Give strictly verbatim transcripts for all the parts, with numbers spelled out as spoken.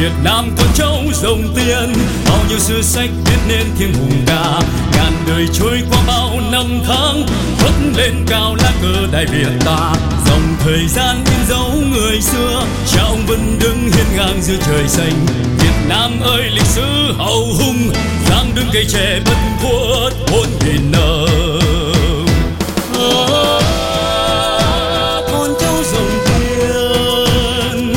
Việt Nam con cháu dòng tiền, bao nhiêu sử sách viết nên tiếng hùng ca. Ngàn đời trôi qua bao năm tháng, phất lên cao lá cờ Đại Việt ta. Dòng thời gian in dấu người xưa, cha ông vẫn đứng hiên ngang giữa trời xanh. Việt Nam ơi lịch sử hào hùng, dáng đứng cây trẻ bất khuất bốn nghìn năm. Con cháu dòng tiền,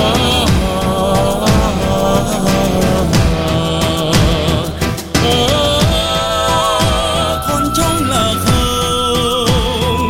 con cháu là không.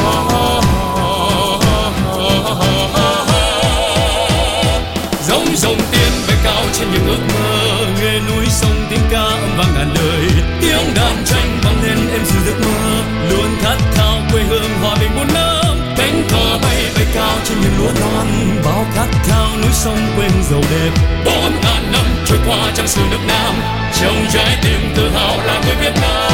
Dòng dòng tiền bay cao trên những ước mơ, nghe núi sông tiếng ca âm vang ngàn đời. Tiếng đàn tranh vang lên êm dịu giấc mơ, luôn khát khao quê hương hòa bình muôn năm. Cánh cờ bay bay cao trên những lúa non, bao khát khao núi sông quê hương giàu đẹp. Bốn ngàn năm trôi qua trang sử nước Nam, trong trái tim tự hào là người Việt Nam.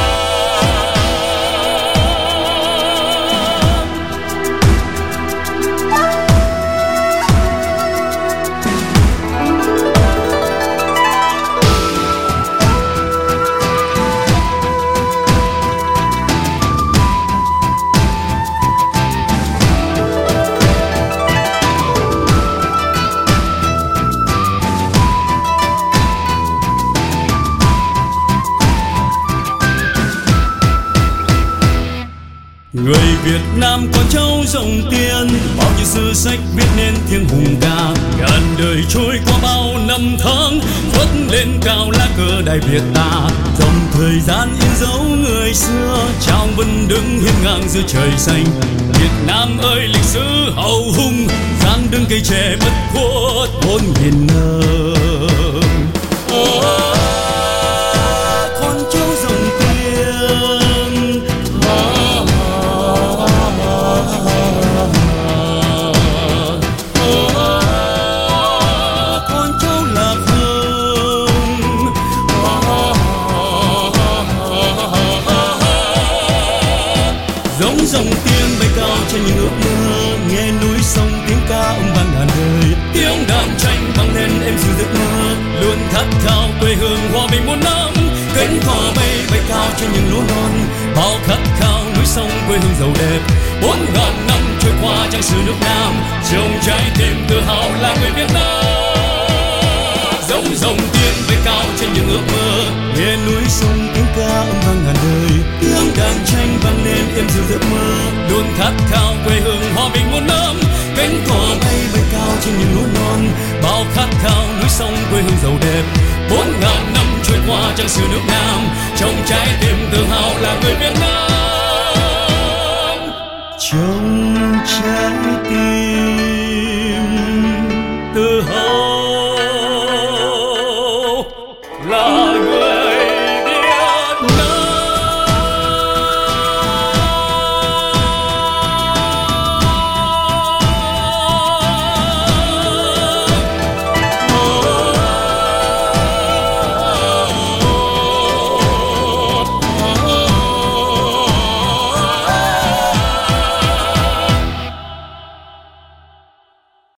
Người Việt Nam con cháu dòng tiền, bao nhiêu sử sách viết nên tiếng hùng ca. Ngàn đời trôi qua bao năm tháng, phất lên cao lá cờ Đại Việt ta. Dòng thời gian in dấu người xưa, cha ông vẫn đứng hiên ngang giữa trời xanh. Việt Nam ơi lịch sử hào hùng, dáng đứng cây trẻ bất khuất bốn nghìn năm. Con cháu dòng tiền, dòng tiếng bay cao trên những ước mơ, nghe núi sông tiếng ca âm vang ngàn đời. Tiếng đàn tranh vang lên êm dịu giấc mơ, luôn khát khao quê hương hòa bình muôn năm. Cánh cò bay bay cao trên những lúa non, bao khát khao núi sông quê hương giàu đẹp. Bốn ngàn năm trôi qua trang sử nước Nam, trong trái tim tự hào là người Việt Nam. Dòng dòng tiếng bay cao trên những ước mơ, nghe núi sông tiếng ca âm vang ngàn đời. Tiếng đàn tranh vang lên êm dịu giấc mơ, luôn khát khao quê hương hòa bình muôn năm. Cánh cò bay bay cao trên những lúa non, bao khát khao núi sông quê hương giàu đẹp. Bốn ngàn năm trôi qua trang sử nước Nam, trong trái tim tự hào là người Việt Nam. Trong trái